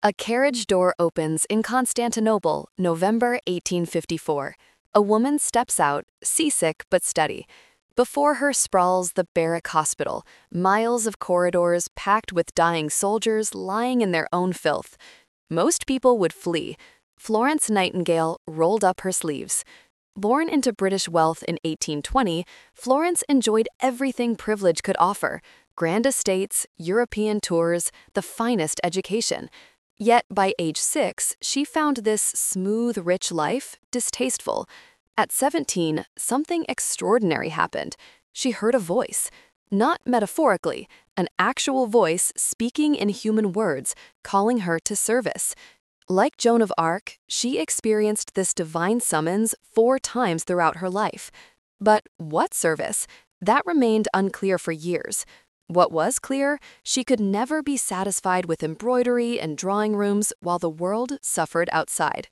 A carriage door opens in Constantinople, November 1854. A woman steps out, seasick but steady. Before her sprawls the barrack hospital, miles of corridors packed with dying soldiers lying in their own filth. Most people would flee. Florence Nightingale rolled up her sleeves. Born into British wealth in 1820, Florence enjoyed everything privilege could offer: grand estates, European tours, the finest education. Yet by age 6, she found this smooth, rich life distasteful. At 17, something extraordinary happened. She heard a voice. Not metaphorically, an actual voice speaking in human words, calling her to service. Like Joan of Arc, she experienced this divine summons 4 times throughout her life. But what service? That remained unclear for years. What was clear? She could never be satisfied with embroidery and drawing rooms while the world suffered outside.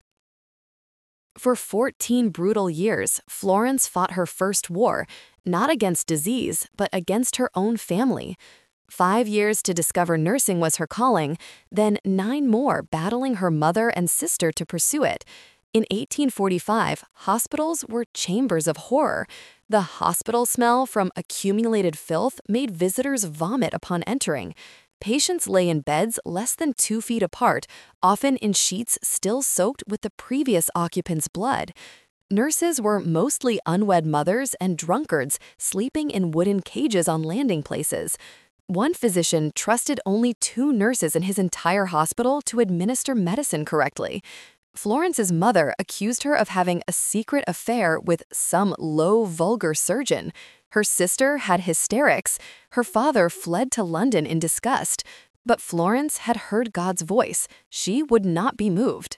For 14 brutal years, Florence fought her first war, not against disease, but against her own family. 5 years to discover nursing was her calling, then 9 more battling her mother and sister to pursue it. In 1845, hospitals were chambers of horror. The hospital smell from accumulated filth made visitors vomit upon entering. Patients lay in beds less than 2 feet apart, often in sheets still soaked with the previous occupant's blood. Nurses were mostly unwed mothers and drunkards sleeping in wooden cages on landing places. One physician trusted only 2 nurses in his entire hospital to administer medicine correctly. Florence's mother accused her of having a secret affair with some low, vulgar surgeon. Her sister had hysterics. Her father fled to London in disgust. But Florence had heard God's voice. She would not be moved.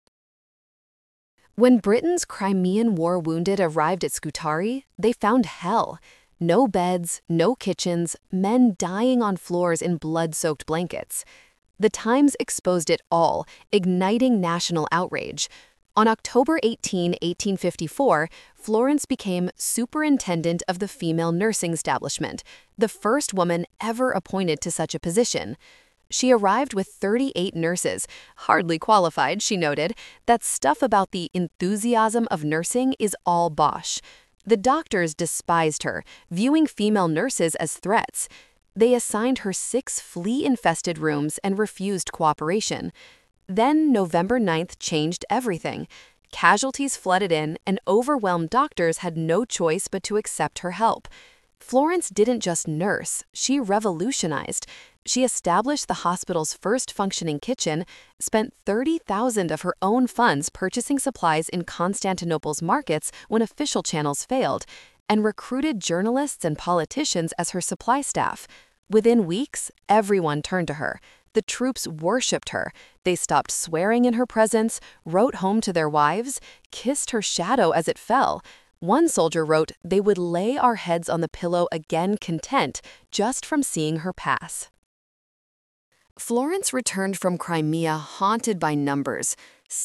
When Britain's Crimean War wounded arrived at Scutari, they found hell. No beds, no kitchens, men dying on floors in blood-soaked blankets. The Times exposed it all, igniting national outrage. On October 18, 1854, Florence became superintendent of the female nursing establishment, the first woman ever appointed to such a position. She arrived with 38 nurses, hardly qualified, she noted. That stuff about the enthusiasm of nursing is all bosh. The doctors despised her, viewing female nurses as threats. They assigned her 6 flea-infested rooms and refused cooperation. Then November 9th changed everything. Casualties flooded in, and overwhelmed doctors had no choice but to accept her help. Florence didn't just nurse, she revolutionized. She established the hospital's first functioning kitchen, spent $30,000 of her own funds purchasing supplies in Constantinople's markets when official channels failed, and recruited journalists and politicians as her supply staff. Within weeks, everyone turned to her. The troops worshipped her. They stopped swearing in her presence, wrote home to their wives, kissed her shadow as it fell. One soldier wrote, "They would lay our heads on the pillow again content, just from seeing her pass." Florence returned from Crimea haunted by numbers: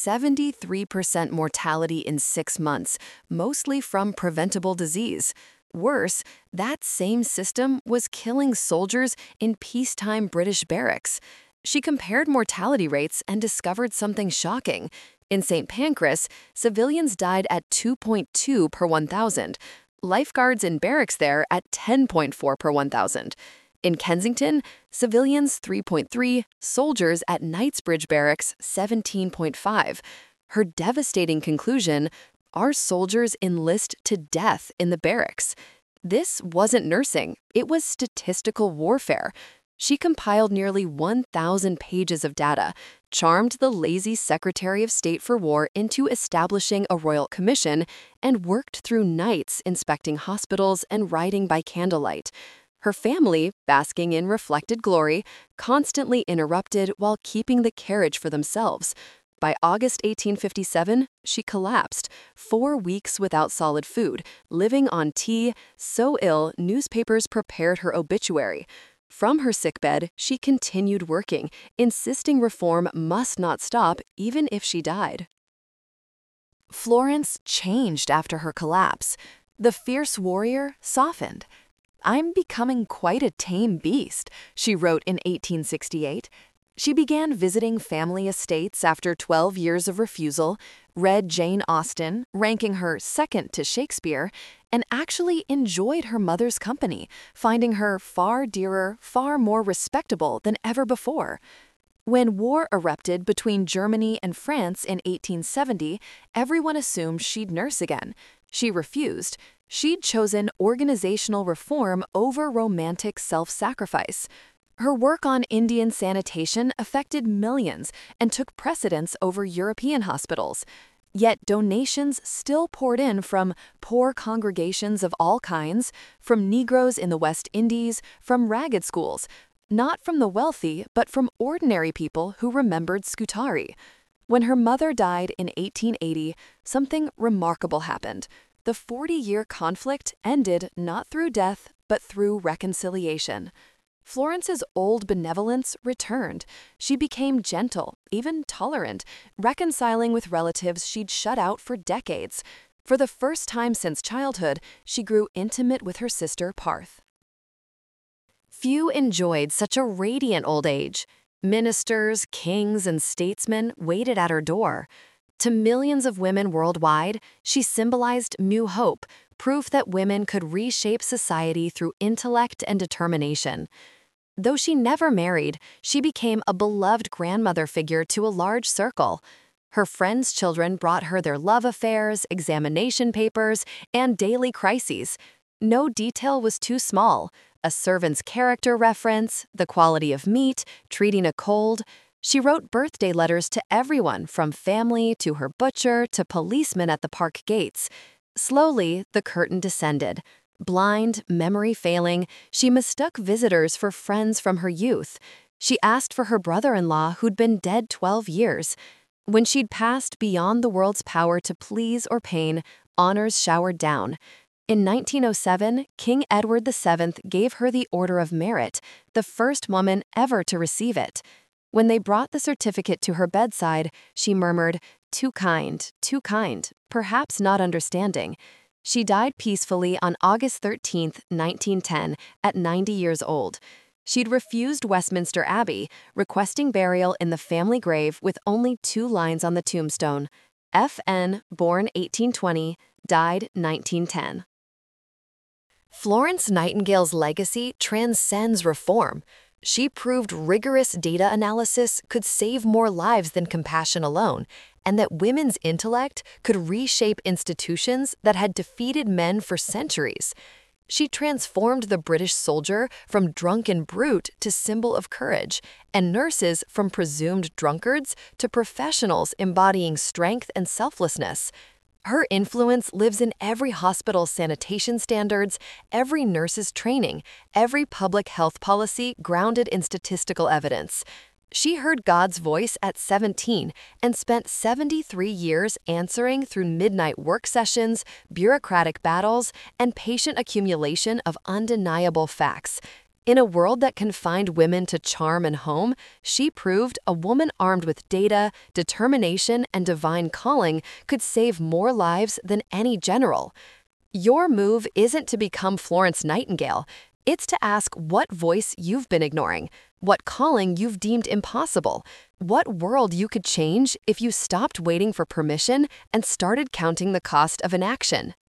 73% mortality in 6 months, mostly from preventable disease. Worse, that same system was killing soldiers in peacetime British barracks. She compared mortality rates and discovered something shocking. In St. Pancras, civilians died at 2.2 per 1,000. Lifeguards in barracks there at 10.4 per 1,000. In Kensington, civilians 3.3, soldiers at Knightsbridge Barracks 17.5. Her devastating conclusion: our soldiers enlist to death in the barracks. This wasn't nursing, it was statistical warfare. She compiled nearly 1,000 pages of data, charmed the lazy Secretary of State for War into establishing a royal commission, and worked through nights inspecting hospitals and writing by candlelight. Her family, basking in reflected glory, constantly interrupted while keeping the carriage for themselves. By August 1857, she collapsed, 4 weeks without solid food, living on tea, so ill newspapers prepared her obituary. From her sickbed, she continued working, insisting reform must not stop even if she died. Florence changed after her collapse. The fierce warrior softened. "I'm becoming quite a tame beast," she wrote in 1868. She began visiting family estates after 12 years of refusal, read Jane Austen, ranking her second to Shakespeare, and actually enjoyed her mother's company, finding her far dearer, far more respectable than ever before. When war erupted between Germany and France in 1870, everyone assumed she'd nurse again. She refused. She'd chosen organizational reform over romantic self-sacrifice. Her work on Indian sanitation affected millions and took precedence over European hospitals. Yet donations still poured in from poor congregations of all kinds, from Negroes in the West Indies, from ragged schools, not from the wealthy, but from ordinary people who remembered Scutari. When her mother died in 1880, something remarkable happened. The 40-year conflict ended not through death, but through reconciliation. Florence's old benevolence returned. She became gentle, even tolerant, reconciling with relatives she'd shut out for decades. For the first time since childhood, she grew intimate with her sister Parth. Few enjoyed such a radiant old age. Ministers, kings, and statesmen waited at her door. To millions of women worldwide, she symbolized new hope, proof that women could reshape society through intellect and determination. Though she never married, she became a beloved grandmother figure to a large circle. Her friends' children brought her their love affairs, examination papers, and daily crises. No detail was too small. A servant's character reference, the quality of meat, treating a cold. She wrote birthday letters to everyone, from family to her butcher to policemen at the park gates. Slowly, the curtain descended. Blind, memory failing, she mistook visitors for friends from her youth. She asked for her brother-in-law who'd been dead 12 years. When she'd passed beyond the world's power to please or pain, honors showered down. In 1907, King Edward VII gave her the Order of Merit, the first woman ever to receive it. When they brought the certificate to her bedside, she murmured, too kind, perhaps not understanding." She died peacefully on August 13, 1910, at 90 years old. She'd refused Westminster Abbey, requesting burial in the family grave with only 2 lines on the tombstone. F.N., born 1820, died 1910. Florence Nightingale's legacy transcends reform. She proved rigorous data analysis could save more lives than compassion alone, and that women's intellect could reshape institutions that had defeated men for centuries. She transformed the British soldier from drunken brute to symbol of courage, and nurses from presumed drunkards to professionals embodying strength and selflessness. Her influence lives in every hospital's sanitation standards, every nurse's training, every public health policy grounded in statistical evidence. She heard God's voice at 17 and spent 73 years answering through midnight work sessions, bureaucratic battles, and patient accumulation of undeniable facts. In a world that confined women to charm and home, she proved a woman armed with data, determination, and divine calling could save more lives than any general. Your move isn't to become Florence Nightingale. It's to ask what voice you've been ignoring, what calling you've deemed impossible, what world you could change if you stopped waiting for permission and started counting the cost of inaction.